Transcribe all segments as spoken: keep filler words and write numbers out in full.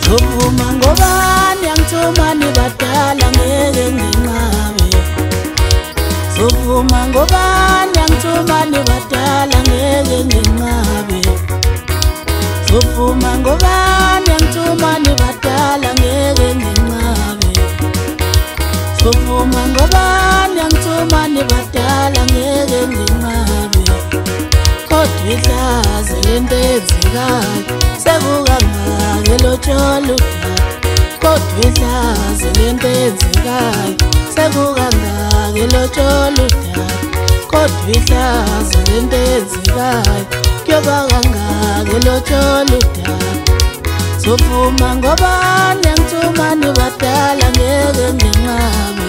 Zovuma ngobani angithumani badala ngeke nginqabe. Zovuma ngobani angithumani badala ngeke nginqabe. Zovuma ngobani angithumani badala ngeke nginqabe. Zovuma ngobani angithumani badala ngeke nginqabe. Kodwa ihlazo lento ezikayo sekukangaka elotsholo udaka. Kodwa ihlazo lento ezikayo sekukangaka elotsholo udaka. Kodwa ihlazo lento ezikayo kuyoba kangaka elotsholo udaka. Zovuma ngobani angithumani badala ngeke nginqabe.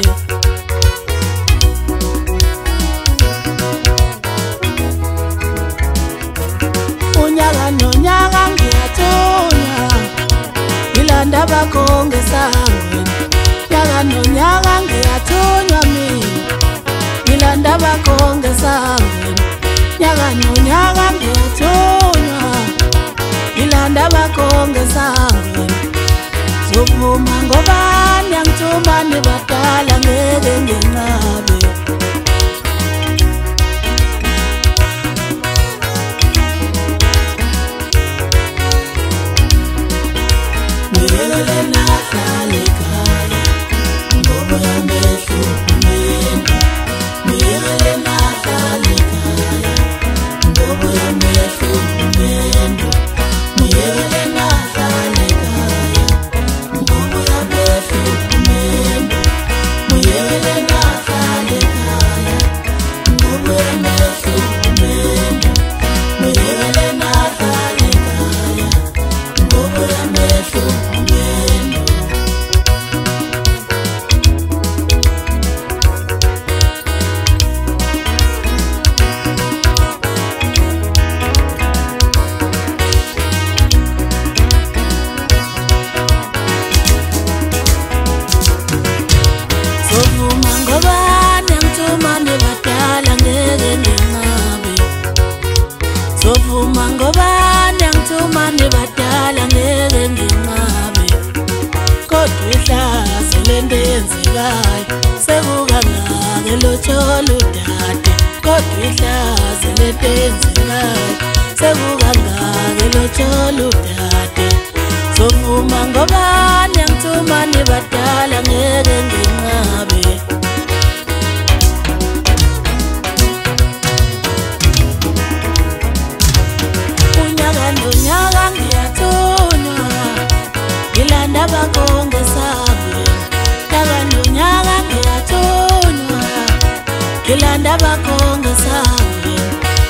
Unyaka nonyaka ngiyathunywa ngilanda bakho ngesangweni. Nyaka nonyaka ngiyathunywa mina ngilanda bakho ngesangweni. Nyaka nonyaka ngiyathunywa ngilanda bakho ngesangweni. Zovuma ngobani angithumani badala ngeke nginqabe. Miyekele nahlale ekhaya ngoba yamehlo kumendo. Miyekele nahlale ekhaya ngoba yamehlo kumendo. Miyekele nahlale ekhaya ngoba yamehlo kumendo. Miyekele nahlale ekhaya ngoba yamehlo kumendo. Miyekele nahlale ekhaya ngoba yamehlo kumendo. Zovuma ngobani angithumani badala ngeke nginqabe. Zovuma ngobani angithumani badala ngeke nginqabe. Kodwa ihlazo lento eyenzekayo sekukangaka elotsholo udade. Kodwa ihlazo lento eyenzekayo sekukangaka elotsholo udade. Zovuma ngobani angithumani badala ngeke nginqabe. Unyaka nonyaka ngiyathunywa ngilanda bakho ngesangweni. Nyaka nonyaka ngiyathunywa ngilanda bakho ngesangweni.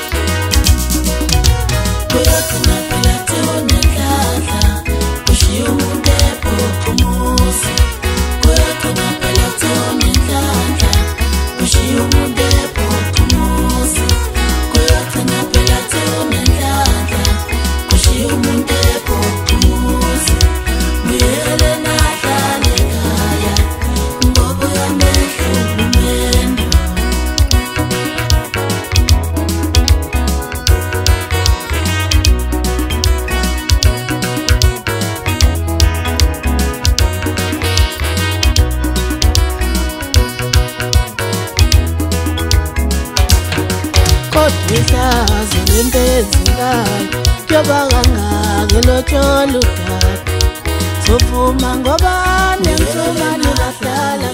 Kuyogcina phela sewunenhlanhla ushiye umuntu ephupha umuzi. Kuyogcina phela sewunenhlanhla ushiye umuntu ephupha umuzi. Kuyogcina phela sewunenhlanhla ushiye umuntu ephupha umuzi. Miyekele nahlale ekhaya ngoba yamehlo kumendo. Kodwa ihlazo lento ezikayo kuyoba kangaka elotsholo udaka. Zovuma ngobani angithumani badala